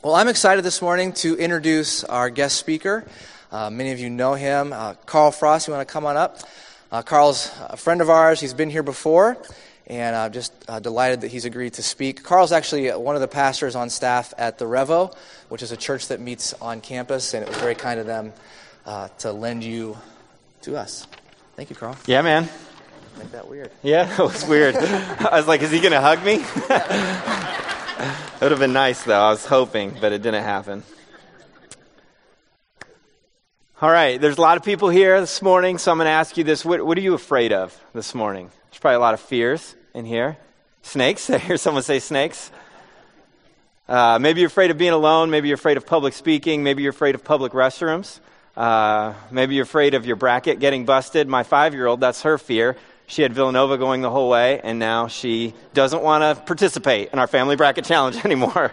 Well, I'm excited this morning to introduce our guest speaker. Many of you know him, Carl Frost. You want to come on up? Carl's a friend of ours. He's been here before, and I'm just delighted that he's agreed to speak. Carl's actually one of the pastors on staff at the Revo, which is a church that meets on campus, and it was very kind of them to lend you to us. Thank you, Carl. Yeah, man. Make that weird. Yeah, it was weird. I was like, is he going to hug me? It would have been nice, though. I was hoping, but it didn't happen. All right, there's a lot of people here this morning, so I'm going to ask you this. What are you afraid of this morning? There's probably a lot of fears in here. Snakes? I hear someone say snakes. Maybe you're afraid of being alone. Maybe you're afraid of public speaking. Maybe you're afraid of public restrooms. Maybe you're afraid of your bracket getting busted. My 5-year-old, that's her fear. She had Villanova going the whole way, and now she doesn't want to participate in our family bracket challenge anymore.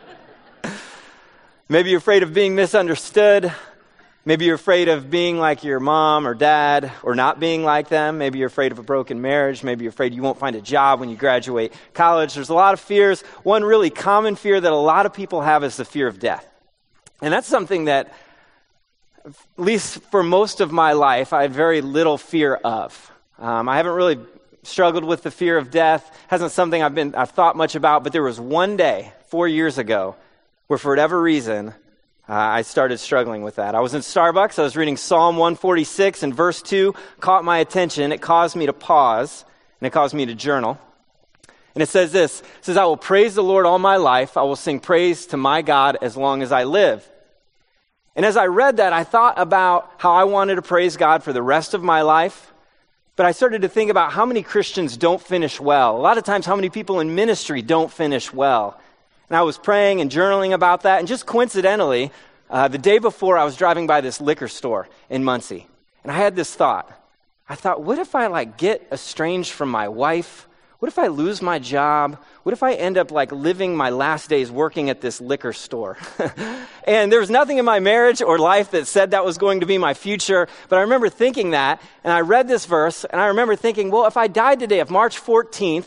Maybe you're afraid of being misunderstood. Maybe you're afraid of being like your mom or dad or not being like them. Maybe you're afraid of a broken marriage. Maybe you're afraid you won't find a job when you graduate college. There's a lot of fears. One really common fear that a lot of people have is the fear of death. And that's something that, at least for most of my life, I had very little fear of. I haven't really struggled with the fear of death. Hasn't something I've thought much about, but there was one day 4 years ago where for whatever reason I started struggling with that. I was in Starbucks. I was reading Psalm 146, and verse 2 caught my attention. It caused me to pause, and it caused me to journal. And it says this. It says, I will praise the Lord all my life. I will sing praise to my God as long as I live. And as I read that, I thought about how I wanted to praise God for the rest of my life. But I started to think about how many Christians don't finish well. A lot of times, how many people in ministry don't finish well. And I was praying and journaling about that. And just coincidentally, the day before, I was driving by this liquor store in Muncie. And I had this thought. I thought, what if I get estranged from my wife? What if I lose my job? What if I end up living my last days working at this liquor store? And there was nothing in my marriage or life that said that was going to be my future. But I remember thinking that, and I read this verse, and I remember thinking, well, if I died today, if March 14th,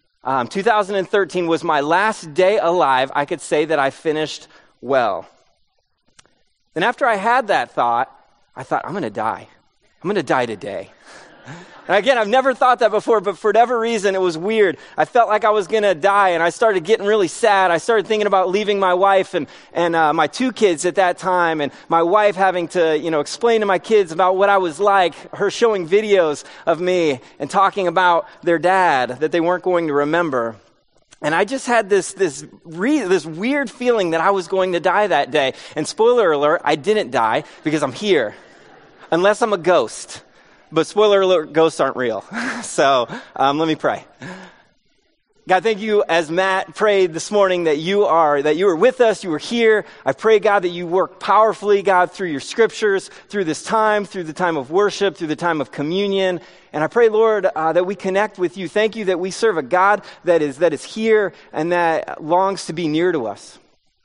2013 was my last day alive, I could say that I finished well. Then after I had that thought, I thought, I'm going to die. I'm going to die today. And again, I've never thought that before, but for whatever reason, it was weird. I felt like I was going to die, and I started getting really sad. I started thinking about leaving my wife and my 2 kids at that time, and my wife having to, explain to my kids about what I was like, her showing videos of me and talking about their dad that they weren't going to remember. And I just had this weird feeling that I was going to die that day. And spoiler alert, I didn't die because I'm here, unless I'm a ghost. But spoiler alert, ghosts aren't real. So let me pray. God, thank you as Matt prayed this morning that you were with us, you were here. I pray, God, that you work powerfully, God, through your scriptures, through this time, through the time of worship, through the time of communion. And I pray, Lord, that we connect with you. Thank you that we serve a God that is here and that longs to be near to us.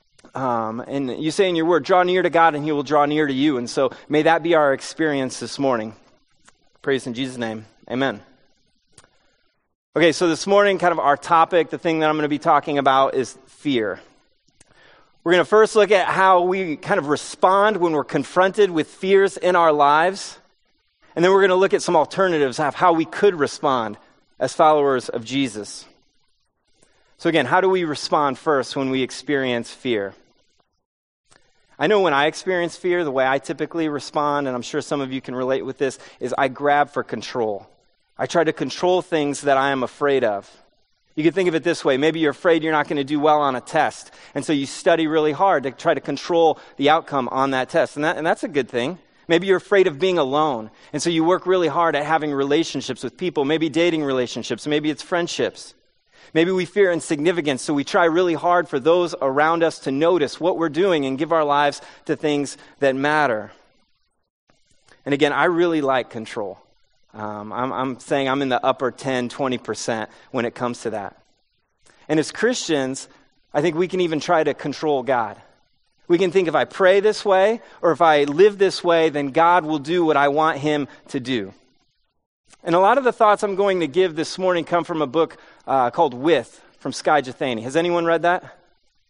And you say in your word, draw near to God and he will draw near to you. And so may that be our experience this morning. Praise in Jesus' name. Amen. Okay, so this morning, kind of our topic, the thing that I'm going to be talking about is fear. We're going to first look at how we kind of respond when we're confronted with fears in our lives. And then we're going to look at some alternatives of how we could respond as followers of Jesus. So again, how do we respond first when we experience fear? I know when I experience fear, the way I typically respond, and I'm sure some of you can relate with this, is I grab for control. I try to control things that I am afraid of. You can think of it this way. Maybe you're afraid you're not going to do well on a test, and so you study really hard to try to control the outcome on that test, and that's a good thing. Maybe you're afraid of being alone, and so you work really hard at having relationships with people, maybe dating relationships, maybe it's friendships. Maybe we fear insignificance, so we try really hard for those around us to notice what we're doing and give our lives to things that matter. And again, I really like control. I'm saying I'm in the upper 10, 20% when it comes to that. And as Christians, I think we can even try to control God. We can think if I pray this way or if I live this way, then God will do what I want him to do. And a lot of the thoughts I'm going to give this morning come from a book called With, from Skye Jethani. Has anyone read that?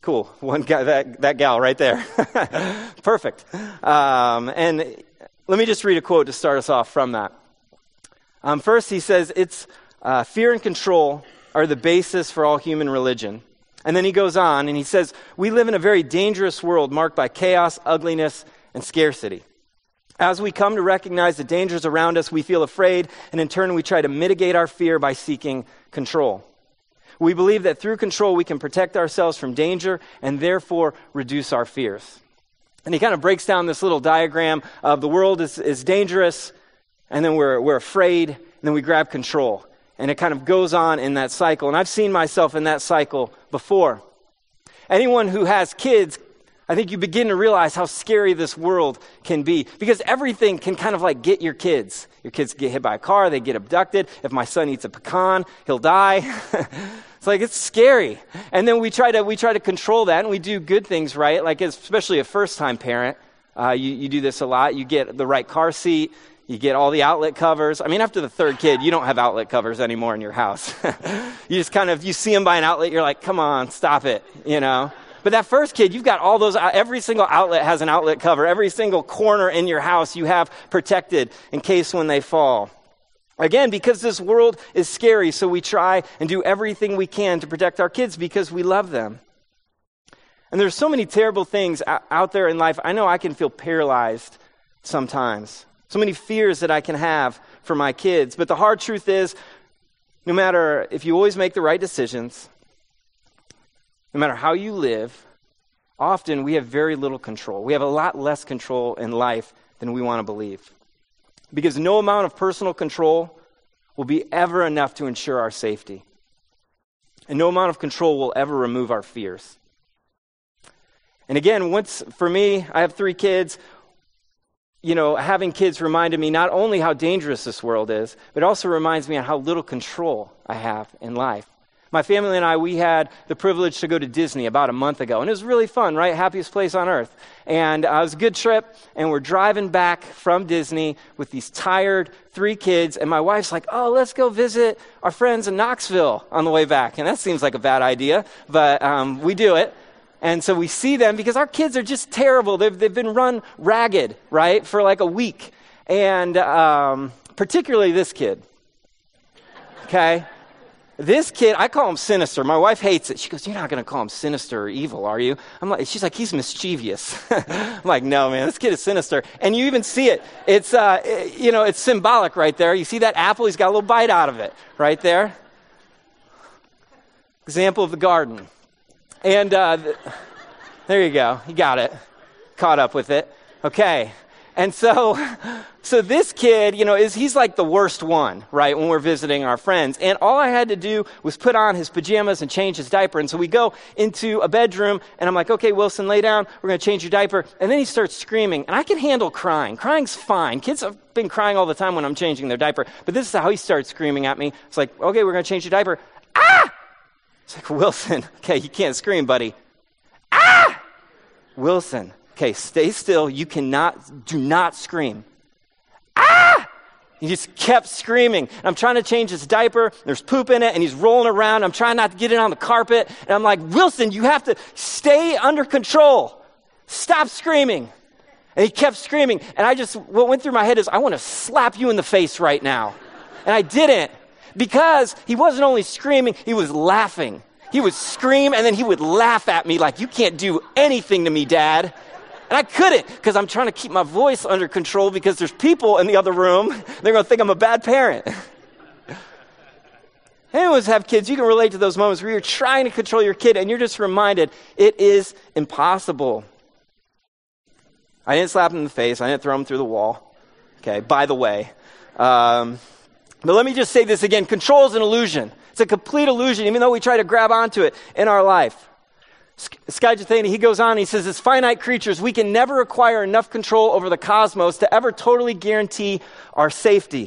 Cool. One guy, that gal right there. Perfect. And let me just read a quote to start us off from that. First, he says, it's fear and control are the basis for all human religion. And then he goes on and he says, we live in a very dangerous world marked by chaos, ugliness, and scarcity. As we come to recognize the dangers around us, we feel afraid, and in turn we try to mitigate our fear by seeking control. We believe that through control we can protect ourselves from danger and therefore reduce our fears. And he kind of breaks down this little diagram of the world is dangerous, and then we're afraid, and then we grab control. And it kind of goes on in that cycle. And I've seen myself in that cycle before. Anyone who has kids, I think you begin to realize how scary this world can be. Because everything can kind of like get your kids. Your kids get hit by a car, they get abducted. If my son eats a pecan, he'll die. It's scary. And then we try to control that, and we do good things, right? Like especially a first-time parent, you do this a lot. You get the right car seat. You get all the outlet covers. I mean, after the third kid, you don't have outlet covers anymore in your house. You just you see them by an outlet, you're like, come on, stop it, But that first kid, you've got all those, every single outlet has an outlet cover. Every single corner in your house you have protected in case when they fall. Again, because this world is scary, so we try and do everything we can to protect our kids because we love them. And there's so many terrible things out there in life. I know I can feel paralyzed sometimes. So many fears that I can have for my kids. But the hard truth is, no matter if you always make the right decisions, no matter how you live, often we have very little control. We have a lot less control in life than we want to believe. Because no amount of personal control will be ever enough to ensure our safety. And no amount of control will ever remove our fears. And again, for me, I have 3 kids. Having kids reminded me not only how dangerous this world is, but it also reminds me of how little control I have in life. My family and I, we had the privilege to go to Disney about a month ago, and it was really fun, right? Happiest place on earth. And it was a good trip, and we're driving back from Disney with these tired 3 kids, and my wife's like, oh, let's go visit our friends in Knoxville on the way back. And that seems like a bad idea, but we do it. And so we see them because our kids are just terrible. They've been run ragged, right, for like a week. And particularly this kid, okay? This kid, I call him sinister. My wife hates it. She goes, you're not going to call him sinister or evil, are you? She's like, he's mischievous. I'm like, no, man, this kid is sinister. And you even see it. It's, it's symbolic right there. You see that apple? He's got a little bite out of it right there. Example of the garden. And there you go. You got it. Caught up with it. Okay. And so this kid, he's like the worst one, right, when we're visiting our friends. And all I had to do was put on his pajamas and change his diaper. And so we go into a bedroom, and I'm like, okay, Wilson, lay down. We're going to change your diaper. And then he starts screaming. And I can handle crying. Crying's fine. Kids have been crying all the time when I'm changing their diaper. But this is how he starts screaming at me. It's like, okay, we're going to change your diaper. Ah! It's like, Wilson, okay, you can't scream, buddy. Ah! Wilson, okay, stay still. Do not scream. Ah! He just kept screaming. And I'm trying to change his diaper. There's poop in it, and he's rolling around. I'm trying not to get it on the carpet. And I'm like, Wilson, you have to stay under control. Stop screaming. And he kept screaming. And what went through my head is, I want to slap you in the face right now. And I didn't. Because he wasn't only screaming, he was laughing. He would scream, and then he would laugh at me like, you can't do anything to me, Dad. And I couldn't, because I'm trying to keep my voice under control because there's people in the other room. They're going to think I'm a bad parent. Anyone have kids, you can relate to those moments where you're trying to control your kid, and you're just reminded it is impossible. I didn't slap him in the face. I didn't throw him through the wall. Okay, by the way. But let me just say this again. Control is an illusion. It's a complete illusion, even though we try to grab onto it in our life. Skye Jethani, he goes on, and he says, as finite creatures, we can never acquire enough control over the cosmos to ever totally guarantee our safety.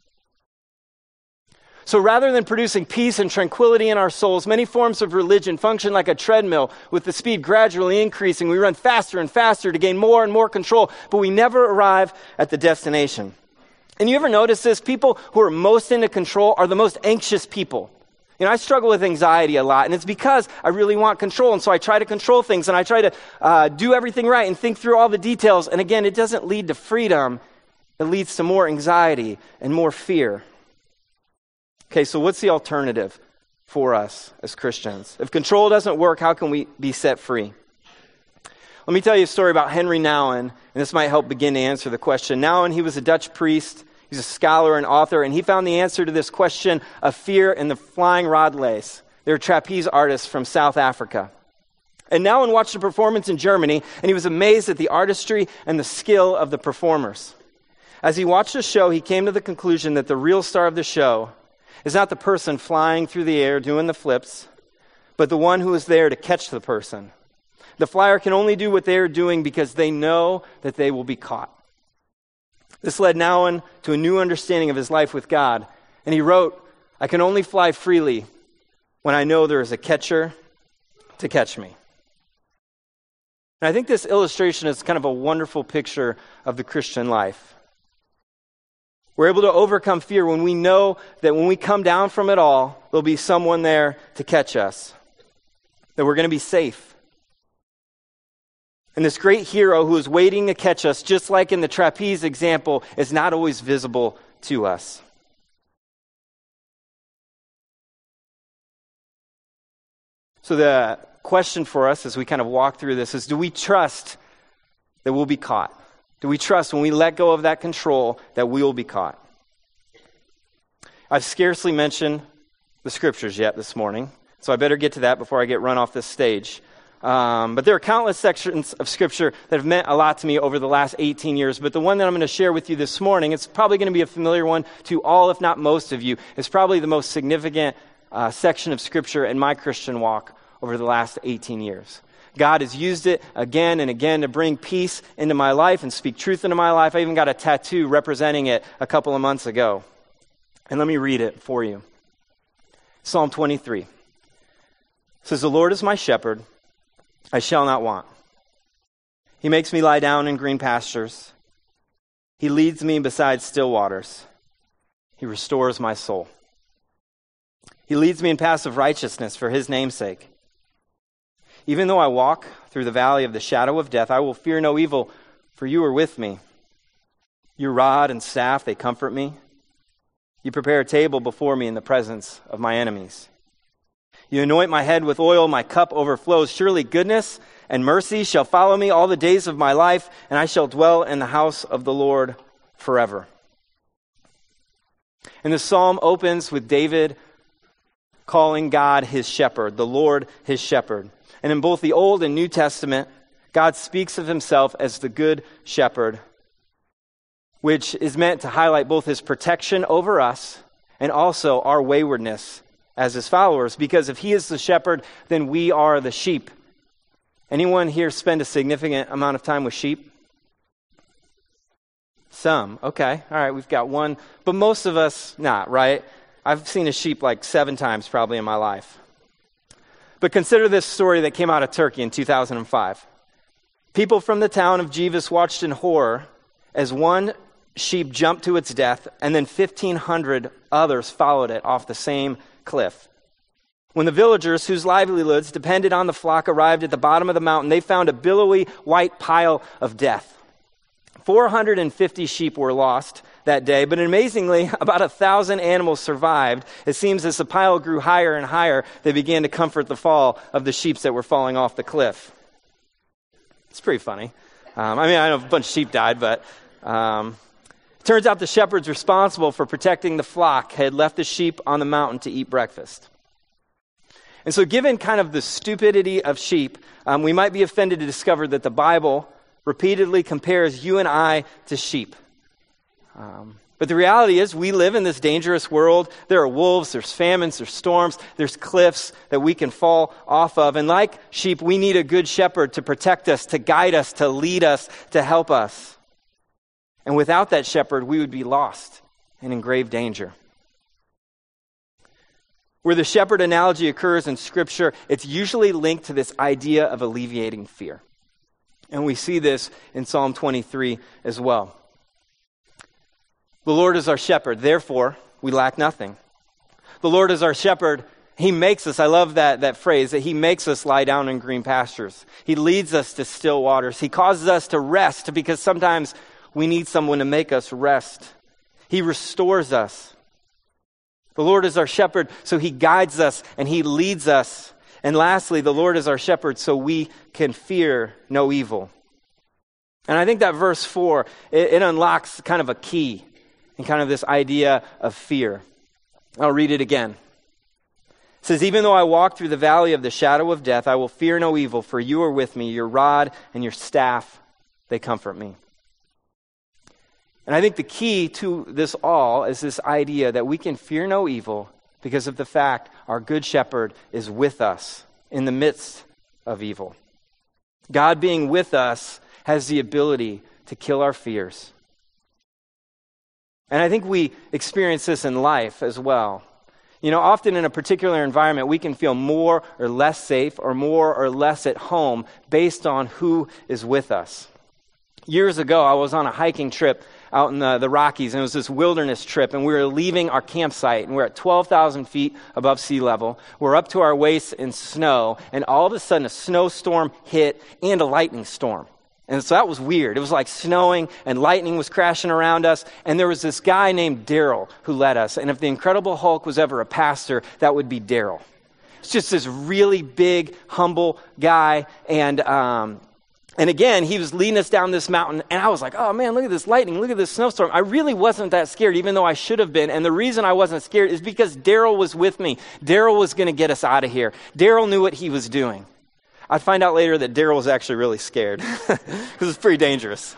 So rather than producing peace and tranquility in our souls, many forms of religion function like a treadmill with the speed gradually increasing. We run faster and faster to gain more and more control, but we never arrive at the destination. And you ever notice this? People who are most into control are the most anxious people. I struggle with anxiety a lot, and it's because I really want control, and so I try to control things, and I try to do everything right and think through all the details. And again, it doesn't lead to freedom. It leads to more anxiety and more fear. Okay, so what's the alternative for us as Christians? If control doesn't work, how can we be set free? Let me tell you a story about Henry Nouwen, and this might help begin to answer the question. Nouwen, he was a Dutch priest. He's a scholar and author, and he found the answer to this question of fear in the flying rod lace. They're trapeze artists from South Africa. And Nouwen watched a performance in Germany, and he was amazed at the artistry and the skill of the performers. As he watched the show, he came to the conclusion that the real star of the show is not the person flying through the air doing the flips, but the one who is there to catch the person. The flyer can only do what they are doing because they know that they will be caught. This led Nouwen to a new understanding of his life with God. And he wrote, "I can only fly freely when I know there is a catcher to catch me." And I think this illustration is kind of a wonderful picture of the Christian life. We're able to overcome fear when we know that when we come down from it all, there'll be someone there to catch us, that we're going to be safe. And this great hero who is waiting to catch us, just like in the trapeze example, is not always visible to us. So the question for us as we kind of walk through this is, do we trust that we'll be caught? Do we trust when we let go of that control that we will be caught? I've scarcely mentioned the scriptures yet this morning, so I better get to that before I get run off this stage. But there are countless sections of Scripture that have meant a lot to me over the last 18 years. But the one that I'm going to share with you this morning, it's probably going to be a familiar one to all, if not most of you. It's probably the most significant section of Scripture in my Christian walk over the last 18 years. God has used it again and again to bring peace into my life and speak truth into my life. I even got a tattoo representing it a couple of months ago. And let me read it for you. Psalm 23. It says, "The Lord is my shepherd. I shall not want. He makes me lie down in green pastures. He leads me beside still waters. He restores my soul. He leads me in paths of righteousness for his name's sake. Even though I walk through the valley of the shadow of death, I will fear no evil, for you are with me. Your rod and staff, they comfort me. You prepare a table before me in the presence of my enemies. You anoint my head with oil, my cup overflows. Surely goodness and mercy shall follow me all the days of my life, and I shall dwell in the house of the Lord forever." And the psalm opens with David calling God his shepherd, the Lord his shepherd. And in both the Old and New Testament, God speaks of himself as the good shepherd, which is meant to highlight both his protection over us and also our waywardness as his followers, because if he is the shepherd, then we are the sheep. Anyone here spend a significant amount of time with sheep? Some. Okay. All right. We've got one. But most of us not, right? I've seen a sheep like 7 times probably in my life. But consider this story that came out of Turkey in 2005. People from the town of Jivas watched in horror as one sheep jumped to its death, and then 1,500 others followed it off the same cliff. When the villagers whose livelihoods depended on the flock arrived at the bottom of the mountain, they found a billowy white pile of death. 450 sheep were lost that day, but amazingly, about 1,000 animals survived. It seems as the pile grew higher and higher, they began to comfort the fall of the sheep that were falling off the cliff. It's pretty funny. I know a bunch of sheep died, but turns out the shepherds responsible for protecting the flock had left the sheep on the mountain to eat breakfast. And so given kind of the stupidity of sheep, we might be offended to discover that the Bible repeatedly compares you and I to sheep. But the reality is we live in this dangerous world. There are wolves, there's famines, there's storms, there's cliffs that we can fall off of. And like sheep, we need a good shepherd to protect us, to guide us, to lead us, to help us. And without that shepherd, we would be lost and in grave danger. Where the shepherd analogy occurs in Scripture, it's usually linked to this idea of alleviating fear. And we see this in Psalm 23 as well. The Lord is our shepherd, therefore we lack nothing. The Lord is our shepherd, He makes us, I love that phrase, that he makes us lie down in green pastures. He leads us to still waters. He causes us to rest because sometimes we need someone to make us rest. He restores us. The Lord is our shepherd, so he guides us and he leads us. And lastly, the Lord is our shepherd, so we can fear no evil. And I think that verse 4, it unlocks kind of a key in kind of this idea of fear. I'll read it again. It says, even though I walk through the valley of the shadow of death, I will fear no evil, for you are with me. Your rod and your staff, they comfort me. And I think the key to this all is this idea that we can fear no evil because of the fact our good shepherd is with us in the midst of evil. God being with us has the ability to kill our fears. And I think we experience this in life as well. You know, often in a particular environment, we can feel more or less safe or more or less at home based on who is with us. Years ago, I was on a hiking trip out in the Rockies, and it was this wilderness trip, and we were leaving our campsite, and we're at 12,000 feet above sea level. We're up to our waists in snow, and all of a sudden a snowstorm hit and a lightning storm. And so that was weird. It was like snowing and lightning was crashing around us. And there was this guy named Daryl who led us. And if the Incredible Hulk was ever a pastor, that would be Daryl. It's just this really big, humble guy. And again, he was leading us down this mountain. And I was like, oh man, look at this lightning. Look at this snowstorm. I really wasn't that scared, even though I should have been. And the reason I wasn't scared is because Daryl was with me. Daryl was going to get us out of here. Daryl knew what he was doing. I'd find out later that Daryl was actually really scared because it was pretty dangerous.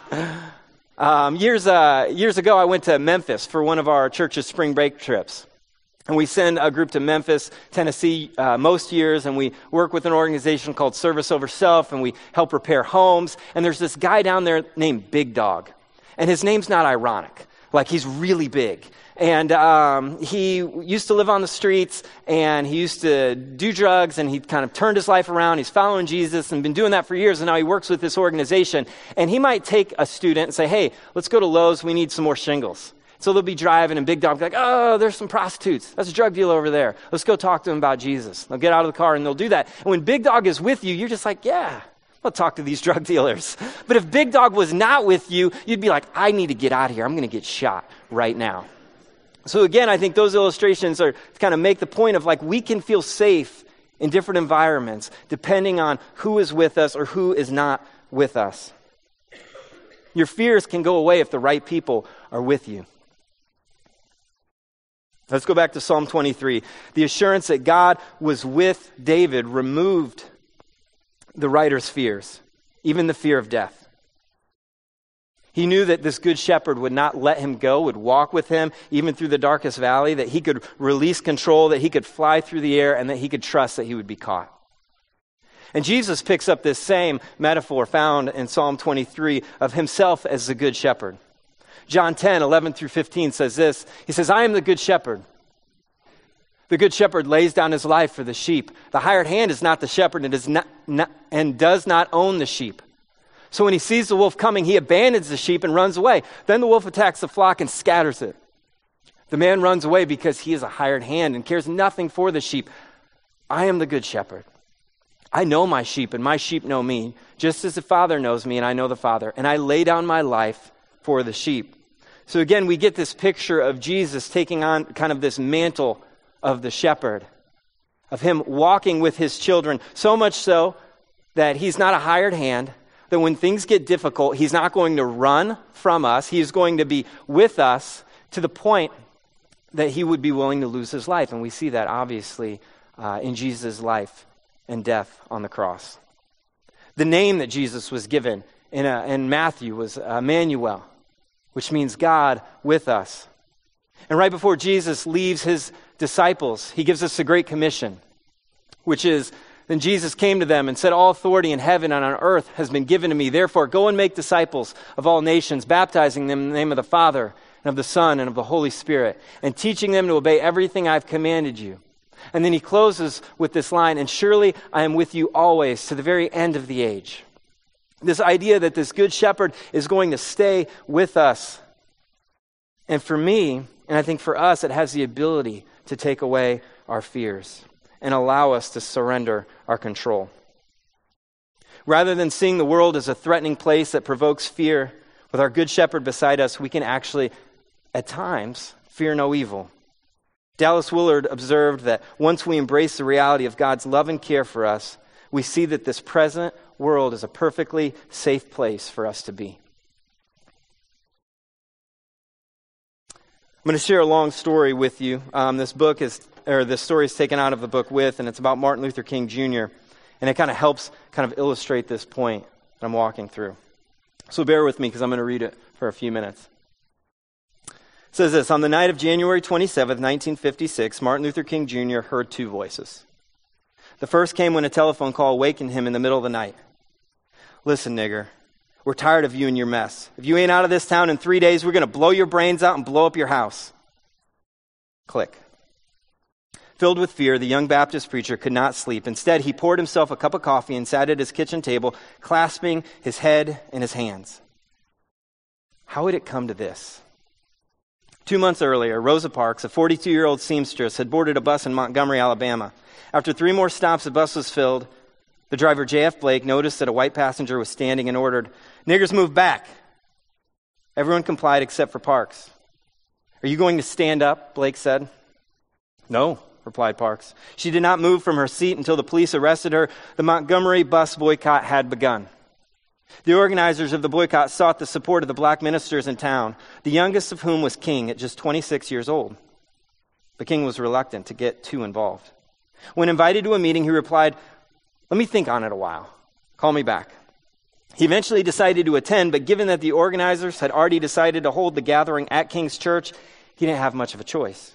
Years ago, I went to Memphis for one of our church's spring break trips. And we send a group to Memphis, Tennessee, most years, and we work with an organization called Service Over Self, and we help repair homes. And there's this guy down there named Big Dog. And his name's not ironic. Like, he's really big. And he used to live on the streets, and he used to do drugs, and he kind of turned his life around. He's following Jesus and been doing that for years, and now he works with this organization. And he might take a student and say, hey, let's go to Lowe's. We need some more shingles. So they'll be driving, and Big Dog will be like, oh, there's some prostitutes. That's a drug dealer over there. Let's go talk to them about Jesus. They'll get out of the car, and they'll do that. And when Big Dog is with you, you're just like, yeah, I'll talk to these drug dealers. But if Big Dog was not with you, you'd be like, I need to get out of here. I'm going to get shot right now. So again, I think those illustrations are to kind of make the point of like we can feel safe in different environments depending on who is with us or who is not with us. Your fears can go away if the right people are with you. Let's go back to Psalm 23. The assurance that God was with David removed the writer's fears, even the fear of death. He knew that this good shepherd would not let him go, would walk with him even through the darkest valley, that he could release control, that he could fly through the air, and that he could trust that he would be caught. And Jesus picks up this same metaphor found in Psalm 23 of himself as the good shepherd. John 10, 11 through 15 says this. He says, I am the good shepherd. The good shepherd lays down his life for the sheep. The hired hand is not the shepherd and does not own the sheep. So when he sees the wolf coming, he abandons the sheep and runs away. Then the wolf attacks the flock and scatters it. The man runs away because he is a hired hand and cares nothing for the sheep. I am the good shepherd. I know my sheep and my sheep know me, just as the Father knows me and I know the Father. And I lay down my life for the sheep. So again, we get this picture of Jesus taking on kind of this mantle of the shepherd, of him walking with his children, so much so that he's not a hired hand, that when things get difficult, he's not going to run from us. He is going to be with us to the point that he would be willing to lose his life. And we see that obviously in Jesus' life and death on the cross. The name that Jesus was given in Matthew was Emmanuel, which means God with us. And right before Jesus leaves his disciples, he gives us a great commission, which is, then Jesus came to them and said, all authority in heaven and on earth has been given to me. Therefore, go and make disciples of all nations, baptizing them in the name of the Father and of the Son and of the Holy Spirit, and teaching them to obey everything I've commanded you. And then he closes with this line, and surely I am with you always to the very end of the age. This idea that this good shepherd is going to stay with us. And for me, and I think for us, it has the ability to take away our fears. and allow us to surrender our control. Rather than seeing the world as a threatening place that provokes fear, with our good shepherd beside us, we can actually, at times, fear no evil. Dallas Willard observed that once we embrace the reality of God's love and care for us, we see that this present world is a perfectly safe place for us to be. I'm going to share a long story with you. This story is taken out of the book With, and it's about Martin Luther King Jr., and it kind of helps illustrate this point that I'm walking through. So bear with me because I'm going to read it for a few minutes. It says this: on the night of January 27th, 1956, Martin Luther King Jr. heard two voices. The first came when a telephone call awakened him in the middle of the night. Listen, nigger, we're tired of you and your mess. If you ain't out of this town in 3 days, we're going to blow your brains out and blow up your house. Click. Filled with fear, the young Baptist preacher could not sleep. Instead, he poured himself a cup of coffee and sat at his kitchen table, clasping his head in his hands. How had it come to this? 2 months earlier, Rosa Parks, a 42-year-old seamstress, had boarded a bus in Montgomery, Alabama. After 3 more stops, the bus was filled. The driver, J.F. Blake, noticed that a white passenger was standing and ordered, "Niggers, move back." Everyone complied except for Parks. "Are you going to stand up?" Blake said. "No," replied Parks. She did not move from her seat until the police arrested her. The Montgomery bus boycott had begun. The organizers of the boycott sought the support of the black ministers in town, the youngest of whom was King at just 26 years old. But King was reluctant to get too involved. When invited to a meeting, he replied, "Let me think on it a while. Call me back." He eventually decided to attend, but given that the organizers had already decided to hold the gathering at King's church, he didn't have much of a choice.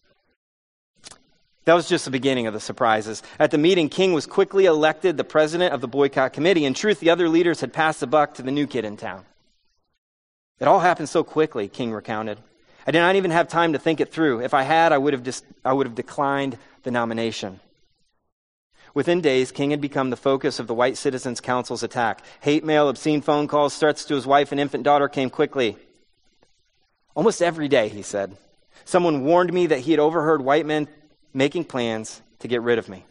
That was just the beginning of the surprises. At the meeting, King was quickly elected the president of the boycott committee. In truth, the other leaders had passed the buck to the new kid in town. It all happened so quickly, King recounted. I did not even have time to think it through. If I had, I would have declined the nomination. Within days, King had become the focus of the White Citizens Council's attack. Hate mail, obscene phone calls, threats to his wife and infant daughter came quickly. Almost every day, he said, someone warned me that he had overheard white men making plans to get rid of me.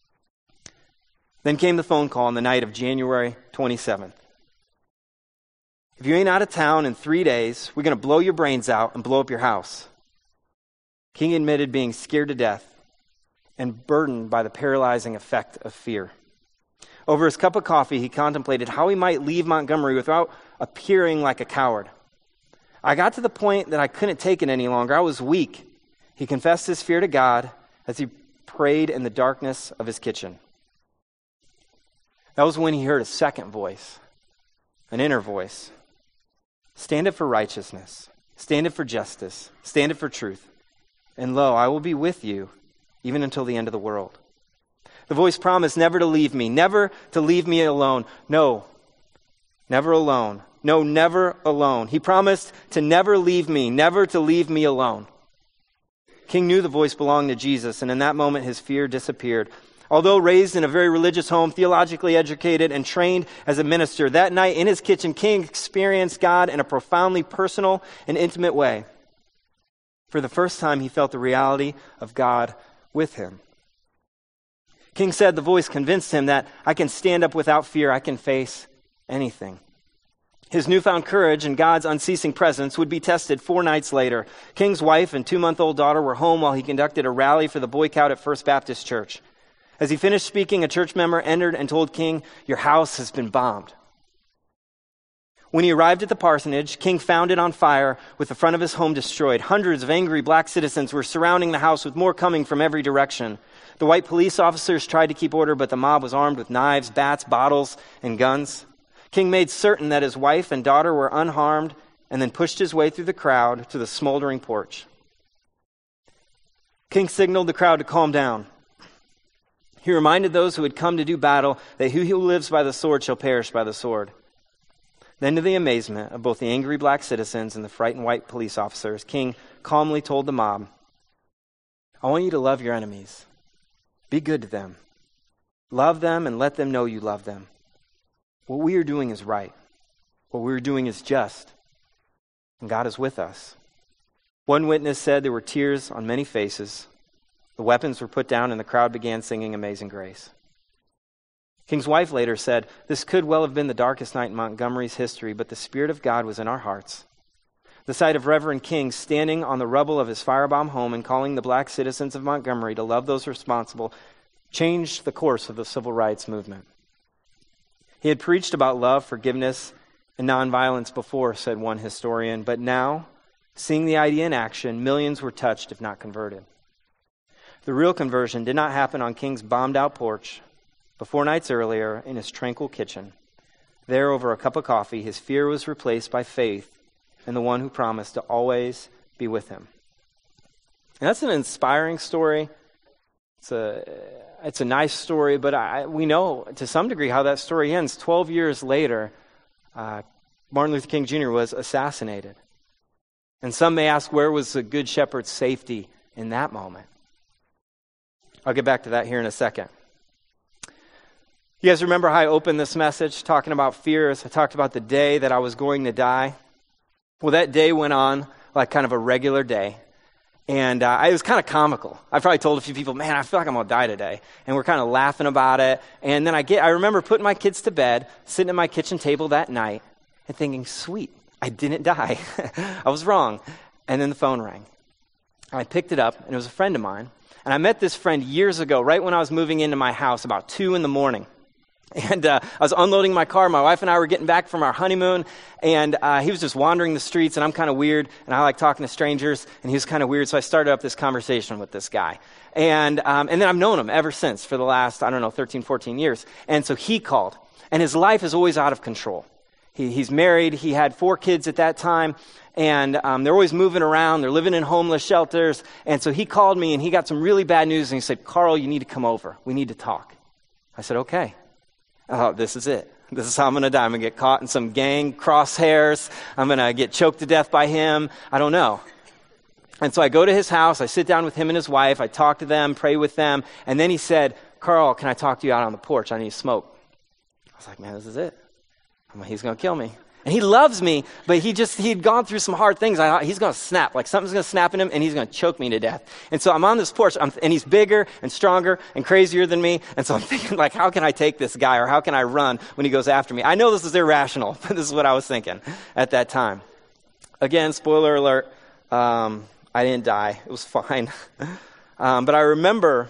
Then came the phone call on the night of January 27th. If you ain't out of town in 3 days, we're going to blow your brains out and blow up your house. King admitted being scared to death and burdened by the paralyzing effect of fear. Over his cup of coffee, he contemplated how he might leave Montgomery without appearing like a coward. I got to the point that I couldn't take it any longer. I was weak. He confessed his fear to God as he prayed in the darkness of his kitchen. That was when he heard a second voice, an inner voice. Stand up for righteousness. Stand up for justice. Stand up for truth. And lo, I will be with you even until the end of the world. The voice promised never to leave me alone. No, never alone. No, never alone. He promised to never leave me, never to leave me alone. King knew the voice belonged to Jesus, and in that moment his fear disappeared. Although raised in a very religious home, theologically educated, and trained as a minister, that night in his kitchen, King experienced God in a profoundly personal and intimate way. For the first time, he felt the reality of God with him. King said the voice convinced him that I can stand up without fear, I can face anything. His newfound courage and God's unceasing presence would be tested 4 nights later. King's wife and 2-month-old daughter were home while he conducted a rally for the boycott at First Baptist Church. As he finished speaking, a church member entered and told King, "Your house has been bombed." When he arrived at the parsonage, King found it on fire with the front of his home destroyed. Hundreds of angry black citizens were surrounding the house with more coming from every direction. The white police officers tried to keep order, but the mob was armed with knives, bats, bottles, and guns. King made certain that his wife and daughter were unharmed and then pushed his way through the crowd to the smoldering porch. King signaled the crowd to calm down. He reminded those who had come to do battle that he who lives by the sword shall perish by the sword. Then, to the amazement of both the angry black citizens and the frightened white police officers, King calmly told the mob, "I want you to love your enemies. Be good to them. Love them and let them know you love them. What we are doing is right. What we are doing is just. And God is with us." One witness said there were tears on many faces. The weapons were put down and the crowd began singing Amazing Grace. King's wife later said, "This could well have been the darkest night in Montgomery's history, but the Spirit of God was in our hearts. The sight of Reverend King standing on the rubble of his firebomb home and calling the black citizens of Montgomery to love those responsible changed the course of the civil rights movement. He had preached about love, forgiveness, and nonviolence before," said one historian, "but now, seeing the idea in action, millions were touched, if not converted." The real conversion did not happen on King's bombed-out porch, but 4 nights earlier in his tranquil kitchen. There, over a cup of coffee, his fear was replaced by faith in the one who promised to always be with him. And that's an inspiring story. It's a nice story, but we know to some degree how that story ends. 12 years later, Martin Luther King Jr. was assassinated. And some may ask, where was the Good Shepherd's safety in that moment? I'll get back to that here in a second. You guys remember how I opened this message talking about fears? I talked about the day that I was going to die. Well, that day went on like kind of a regular day. And it was kind of comical. I probably told a few people, man, I feel like I'm going to die today. And we're kind of laughing about it. And then I remember putting my kids to bed, sitting at my kitchen table that night, and thinking, sweet, I didn't die. I was wrong. And then the phone rang. I picked it up, and it was a friend of mine. And I met this friend years ago, right when I was moving into my house, about 2 a.m. And I was unloading my car. My wife and I were getting back from our honeymoon, and he was just wandering the streets, and I'm kind of weird, and I like talking to strangers, and he was kind of weird, so I started up this conversation with this guy. And then I've known him ever since for the last, 13, 14 years. And so he called, and his life is always out of control. He's married. He had 4 kids at that time, and they're always moving around. They're living in homeless shelters. And so he called me, and he got some really bad news, and he said, "Carl, you need to come over. We need to talk." I said, "Okay." I thought, this is it. This is how I'm going to die. I'm going to get caught in some gang crosshairs. I'm going to get choked to death by him. I don't know. And so I go to his house. I sit down with him and his wife. I talk to them, pray with them. And then he said, "Carl, can I talk to you out on the porch? I need to smoke." I was like, man, this is it. I'm like, he's going to kill me. And he loves me, but he'd gone through some hard things. I thought, he's going to snap. Like something's going to snap in him, and he's going to choke me to death. And so I'm on this porch, and he's bigger and stronger and crazier than me. And so I'm thinking, like, how can I take this guy, or how can I run when he goes after me? I know this is irrational, but this is what I was thinking at that time. Again, spoiler alert, I didn't die. It was fine. But I remember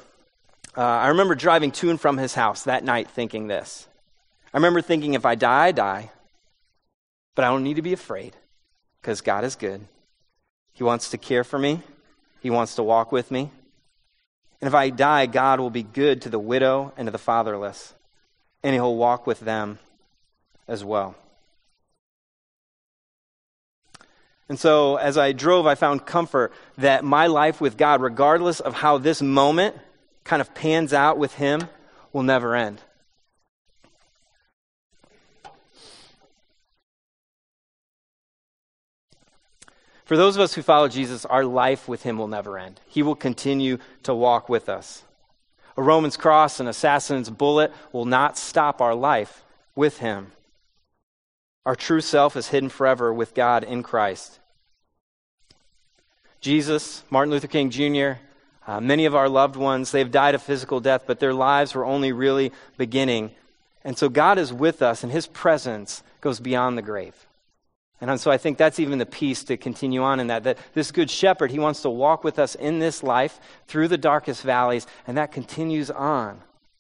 driving to and from his house that night thinking this. I remember thinking, if I die, I die. But I don't need to be afraid, because God is good. He wants to care for me. He wants to walk with me. And if I die, God will be good to the widow and to the fatherless, and he'll walk with them as well. And so as I drove, I found comfort that my life with God, regardless of how this moment kind of pans out with him, will never end. For those of us who follow Jesus, our life with him will never end. He will continue to walk with us. A Roman's cross, an assassin's bullet will not stop our life with him. Our true self is hidden forever with God in Christ. Jesus, Martin Luther King Jr., many of our loved ones, they've died a physical death, but their lives were only really beginning. And so God is with us, and his presence goes beyond the grave. And so I think that's even the piece to continue on in that this good shepherd, he wants to walk with us in this life through the darkest valleys, and that continues on.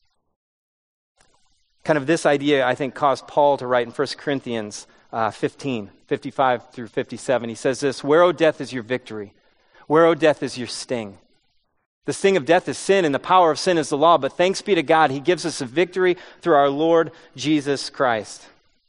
Kind of this idea, I think, caused Paul to write in 1 Corinthians 15, 55 through 57. He says this, "Where, O death, is your victory? Where, O death, is your sting? The sting of death is sin, and the power of sin is the law. But thanks be to God, he gives us a victory through our Lord Jesus Christ."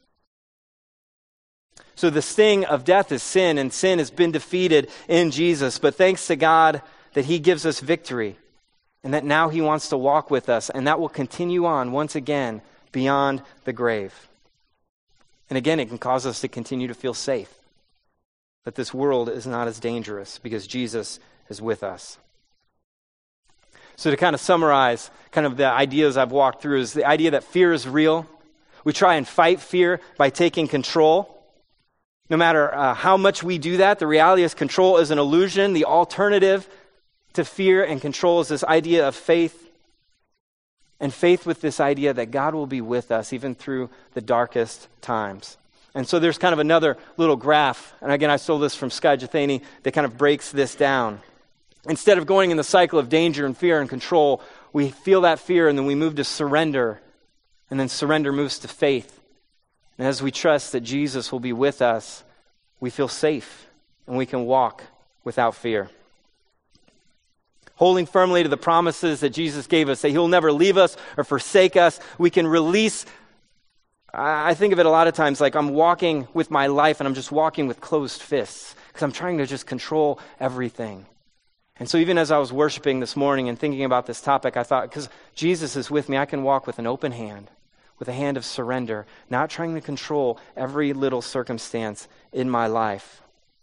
So the sting of death is sin, and sin has been defeated in Jesus. But thanks to God that he gives us victory, and that now he wants to walk with us, and that will continue on once again beyond the grave. And again, it can cause us to continue to feel safe, that this world is not as dangerous because Jesus is with us. So to kind of summarize kind of the ideas I've walked through is the idea that fear is real. We try and fight fear by taking control. No matter how much we do that, the reality is control is an illusion. The alternative to fear and control is this idea of faith, and faith with this idea that God will be with us even through the darkest times. And so there's kind of another little graph, and again, I stole this from Skye Jethani, that kind of breaks this down. Instead of going in the cycle of danger and fear and control, we feel that fear and then we move to surrender, and then surrender moves to faith. And as we trust that Jesus will be with us, we feel safe and we can walk without fear. Holding firmly to the promises that Jesus gave us, that he'll never leave us or forsake us, we can release. I think of it a lot of times like I'm walking with my life and I'm just walking with closed fists because I'm trying to just control everything. And so even as I was worshiping this morning and thinking about this topic, I thought, because Jesus is with me, I can walk with an open hand, with a hand of surrender, not trying to control every little circumstance in my life.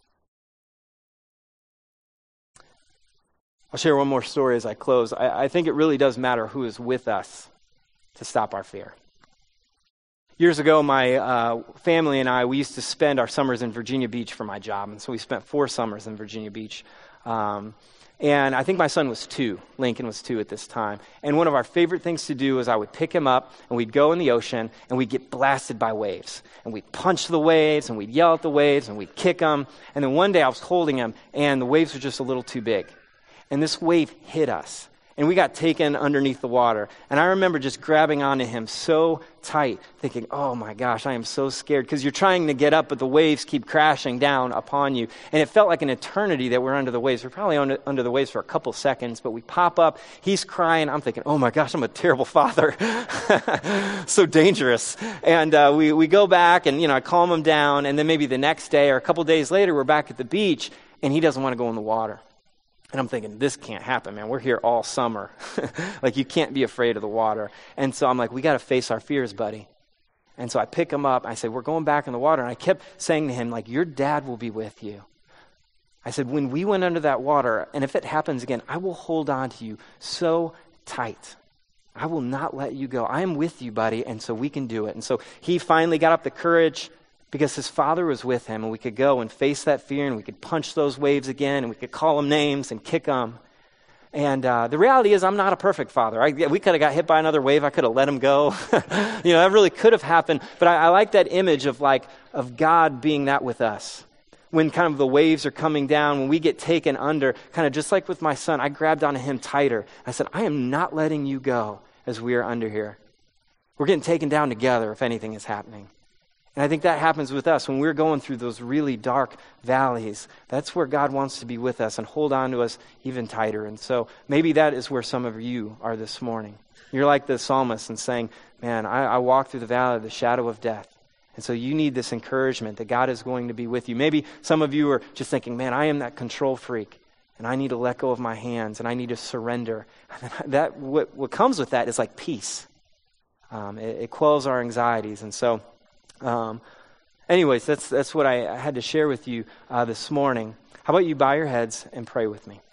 I'll share one more story as I close. I think it really does matter who is with us to stop our fear. Years ago, my family and I, we used to spend our summers in Virginia Beach for my job. And so we spent 4 summers in Virginia Beach. And I think my son was 2. Lincoln was 2 at this time. And one of our favorite things to do is I would pick him up and we'd go in the ocean and we'd get blasted by waves. And we'd punch the waves and we'd yell at the waves and we'd kick them. And then one day I was holding him and the waves were just a little too big. And this wave hit us. And we got taken underneath the water. And I remember just grabbing onto him so tight, thinking, oh my gosh, I am so scared. Because you're trying to get up, but the waves keep crashing down upon you. And it felt like an eternity that we're under the waves. We're probably under the waves for a couple seconds, but we pop up. He's crying. I'm thinking, oh my gosh, I'm a terrible father. So dangerous. And we go back and, I calm him down. And then maybe the next day or a couple days later, we're back at the beach, and he doesn't want to go in the water. And I'm thinking, this can't happen, man. We're here all summer. Like, you can't be afraid of the water. And so I'm like, we got to face our fears, buddy. And so I pick him up. I said, we're going back in the water. And I kept saying to him, like, your dad will be with you. I said, when we went under that water, and if it happens again, I will hold on to you so tight. I will not let you go. I am with you, buddy, and so we can do it. And so he finally got up the courage because his father was with him, and we could go and face that fear, and we could punch those waves again, and we could call them names and kick them. And the reality is I'm not a perfect father. We could have got hit by another wave. I could have let him go. That really could have happened. But I like that image of God being that with us. When kind of the waves are coming down, when we get taken under, kind of just like with my son, I grabbed onto him tighter. I said, I am not letting you go as we are under here. We're getting taken down together if anything is happening. And I think that happens with us when we're going through those really dark valleys. That's where God wants to be with us and hold on to us even tighter. And so maybe that is where some of you are this morning. You're like the psalmist and saying, man, I walk through the valley of the shadow of death. And so you need this encouragement that God is going to be with you. Maybe some of you are just thinking, man, I am that control freak, and I need to let go of my hands, and I need to surrender. That what comes with that is like peace. It quells our anxieties. And so anyways, that's what I had to share with you this morning. How about you bow your heads and pray with me?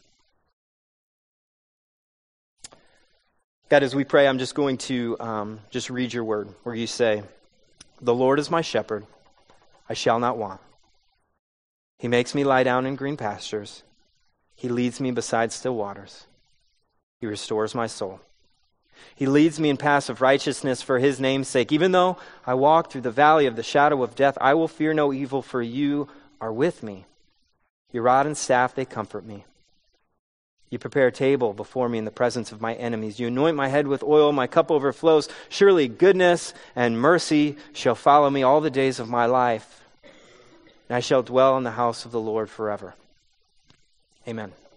God, as we pray, I'm just going to just read your word where you say, the Lord is my shepherd, I shall not want. He makes me lie down in green pastures. He leads me beside still waters. He restores my soul. He leads me in paths of righteousness for his name's sake. Even though I walk through the valley of the shadow of death, I will fear no evil, for you are with me. Your rod and staff, they comfort me. You prepare a table before me in the presence of my enemies. You anoint my head with oil, my cup overflows. Surely goodness and mercy shall follow me all the days of my life, and I shall dwell in the house of the Lord forever. Amen.